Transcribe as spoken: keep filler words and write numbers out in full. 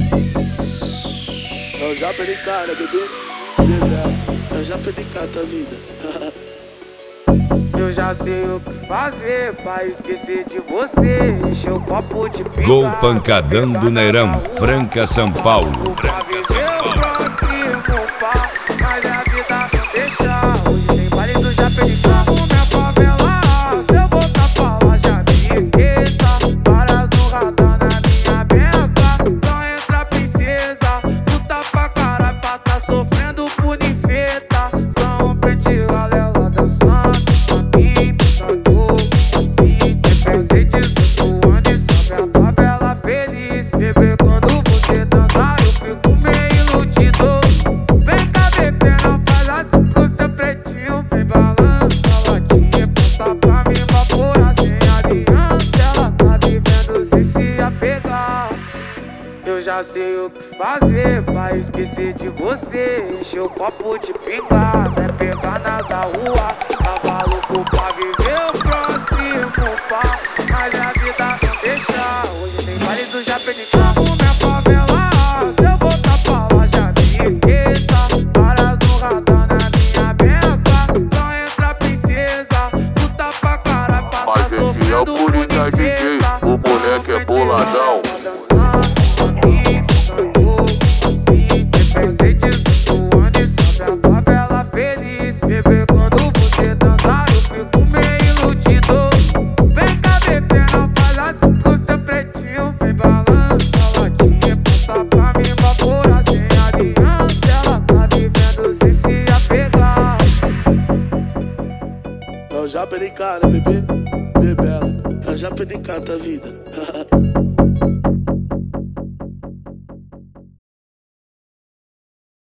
Eu já perdi cara, bebê, bebê. Eu já perdi cara da vida. Eu já sei o que fazer pra esquecer de você. Encher o copo de pinga. Gol Pancadão do Neirão, Franca, São Paulo. Pra viver o próximo pau, mas a vida não deixa. Hoje tem baile do já perdi carro, minha favela. Se eu voltar pra lá já me esqueça. Varas no radar na minha beca. Só entra princesa, luta pra caralho pra tá sofrendo por ninfeta. Só um pente galela dançando. Eu já sei o que fazer pra esquecer de você. Encher o copo de pinga, não é pegar nas da rua. Tava louco pra viver o próximo pau, mas a vida não deixa. Hoje tem baile do já perdi carro, minha favela. Se eu voltar pra lá já me esqueça. Varas no radar na minha beca. Só entra princesa, luta pra caralho pra tá sofrendo por ninfeta. O moleque é boladão. Eu já perdi cara, bebê, bebê. Eu já perdi cara da vida.